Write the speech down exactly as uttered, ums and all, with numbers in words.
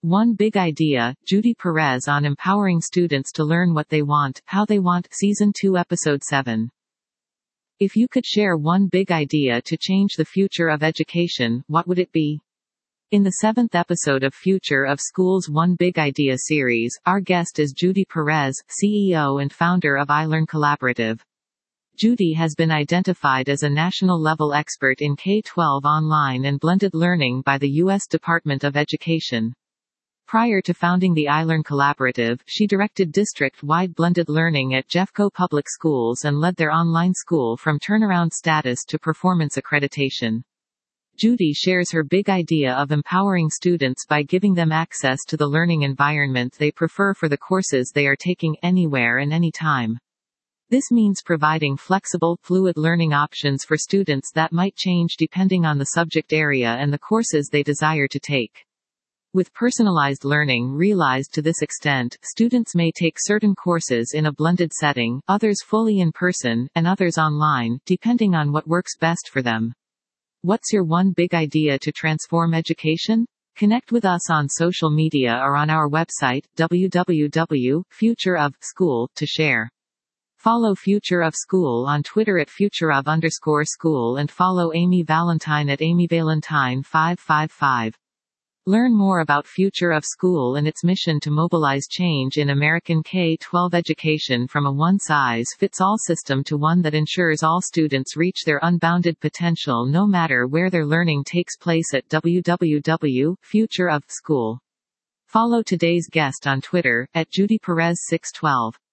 One Big Idea, Judy Perez on empowering students to learn what they want, how they want, Season two Episode seven. If you could share one big idea to change the future of education, what would it be? In the seventh episode of Future of School's One Big Idea series, our guest is Judy Perez, C E O and founder of iLearn Collaborative. Judy has been identified as a national-level expert in K twelve online and blended learning by the U S Department of Education. Prior to founding the iLearn Collaborative, she directed district-wide blended learning at Jeffco Public Schools and led their online school from turnaround status to performance accreditation. Judy shares her big idea of empowering students by giving them access to the learning environment they prefer for the courses they are taking anywhere and anytime. This means providing flexible, fluid learning options for students that might change depending on the subject area and the courses they desire to take. With personalized learning realized to this extent, students may take certain courses in a blended setting, others fully in person, and others online, depending on what works best for them. What's your one big idea to transform education? Connect with us on social media or on our website, w w w dot future of school, to share. Follow Future of School on Twitter at futureof underscore school and follow Amy Valentine at Amy Valentine five five five. Learn more about Future of School and its mission to mobilize change in American K twelve education from a one-size-fits-all system to one that ensures all students reach their unbounded potential no matter where their learning takes place at w w w dot future of school. Follow today's guest on Twitter, at Judy Perez six twelve.